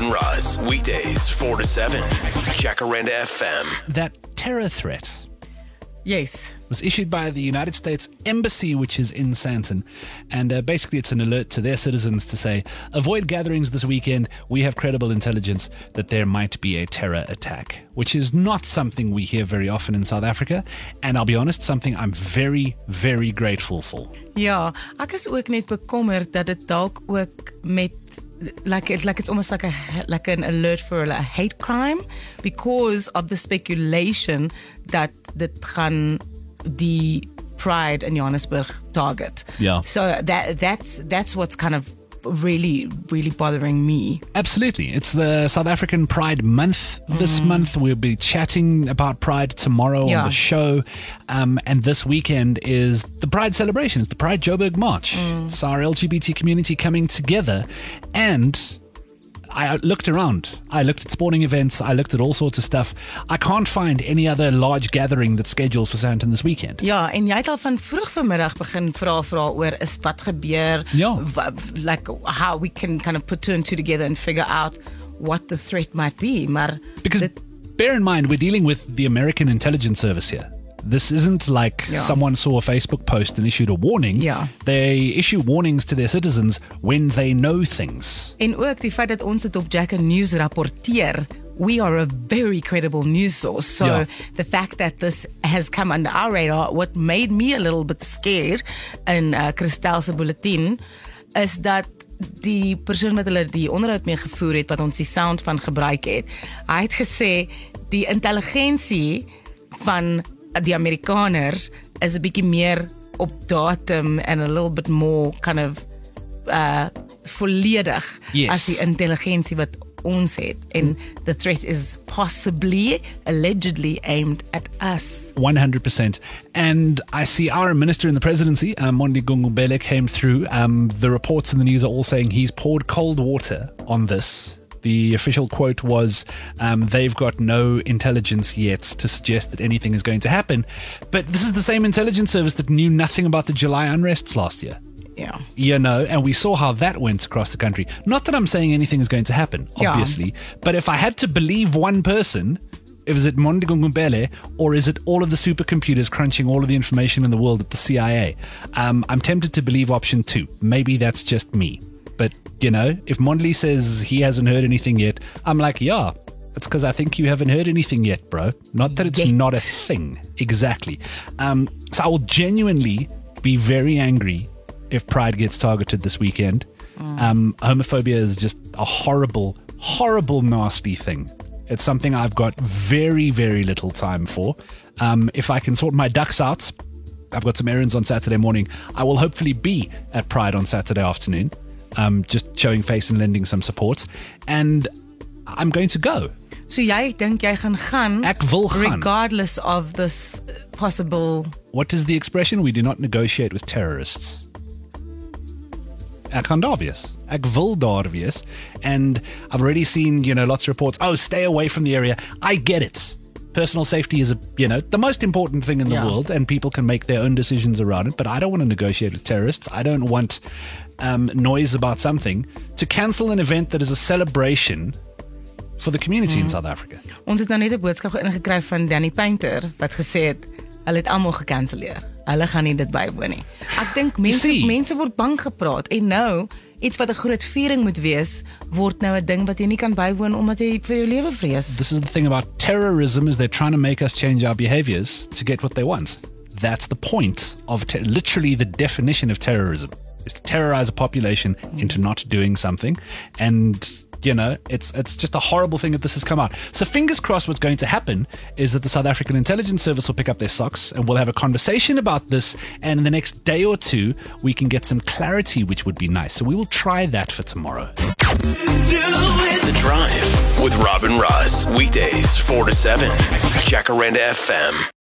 Robin Ross, weekdays 4 to 7, Jacaranda FM. That terror threat Yes. was issued by the United States Embassy, which is in Sandton. And basically it's an alert to their citizens to say, avoid gatherings this weekend. We have credible intelligence that there might be a terror attack, which is not something we hear very often in South Africa. And I'll be honest, something I'm very, very grateful for. Ja, ek is ook net bekommerd dat dit dalk ook met like it's almost like an alert for a hate crime because of the speculation that dit gaan die Pride in Johannesburg target. Yeah. So that's what's kind of really, really bothering me. Absolutely. It's the South African Pride Month this month. We'll be chatting about Pride tomorrow on the show. And this weekend is the Pride celebration. It's the Pride Joburg March. It's our LGBT community coming together. And I looked around. I looked at sporting events. I looked at all sorts of stuff. I can't find any other large gathering that's scheduled for Sandton this weekend. Ja, en jy het al van vroeg vanmiddag begin vra oor is wat gebeur, like how we can kind of put two and two together and figure out what the threat might be. Maar because bear in mind, we're dealing with the American intelligence service here. This isn't like someone saw a Facebook post and issued a warning. Yeah. They issue warnings to their citizens when they know things. En ook die feit dat ons dit op Jacker News rapporteer, we are a very credible news source. So the fact that this has come under our radar, what made me a little bit scared in Christel's bulletin, is dat die persoon wat hulle die onderhoud mee gevoer het, wat ons die sound van gebruik het, hy het gesê, die intelligensie van die Amerikaners is 'n bietjie meer op datum and a little bit more kind of volledig as die intelligensie wat ons het. And the threat is possibly, allegedly aimed at us. 100%. And I see our minister in the presidency, Mondi Gungubele, came through. The reports in the news are all saying he's poured cold water on this. The official quote was, they've got no intelligence yet to suggest that anything is going to happen. But this is the same intelligence service that knew nothing about the July unrests last year. Yeah. You know, and we saw how that went across the country. Not that I'm saying anything is going to happen, obviously. But if I had to believe one person, is it Mondi Gungubele or is it all of the supercomputers crunching all of the information in the world at the CIA? I'm tempted to believe option 2. Maybe that's just me. But, you know, if Mondley says he hasn't heard anything yet, I'm like, yeah, it's because I think you haven't heard anything yet, bro. Not that it's not a thing. Exactly. So I will genuinely be very angry if Pride gets targeted this weekend. Homophobia is just a horrible, horrible, nasty thing. It's something I've got very, very little time for. If I can sort my ducks out, I've got some errands on Saturday morning. I will hopefully be at Pride on Saturday afternoon. Just showing face and lending some support. And I'm going to go. So jy dink jy gaan Ek wil gaan. regardless of this possible... What is the expression? We do not negotiate with terrorists. Ek gaan daar wees. Ek wil daar wees. And I've already seen, you know, lots of reports. Oh, stay away from the area. I get it. Personal safety is, the most important thing in the world, and people can make their own decisions around it. But I don't want to negotiate with terrorists. I don't want noise about something to cancel an event that is a celebration for the community in South Africa. Ons het nou net 'n boodskap ingekry van Danny Painter wat gesê het hulle het almal gekanselleer. Hulle gaan nie dit bywoon nie. Ek dink mense word bang gepraat en nou iets wat 'n groot viering moet wees word nou 'n ding wat jy nie kan bywoon omdat jy vir jou lewe vrees. This is the thing about terrorism, is they're trying to make us change our behaviors to get what they want. That's the point of literally the definition of terrorism, is to terrorize a population into not doing something. And you know, it's just a horrible thing that this has come out. So fingers crossed what's going to happen is that the South African Intelligence Service will pick up their socks and we'll have a conversation about this, and in the next day or two we can get some clarity, which would be nice. So we will try that for tomorrow. The Drive with Robin Ross, weekdays 4 to 7, Jacaranda FM.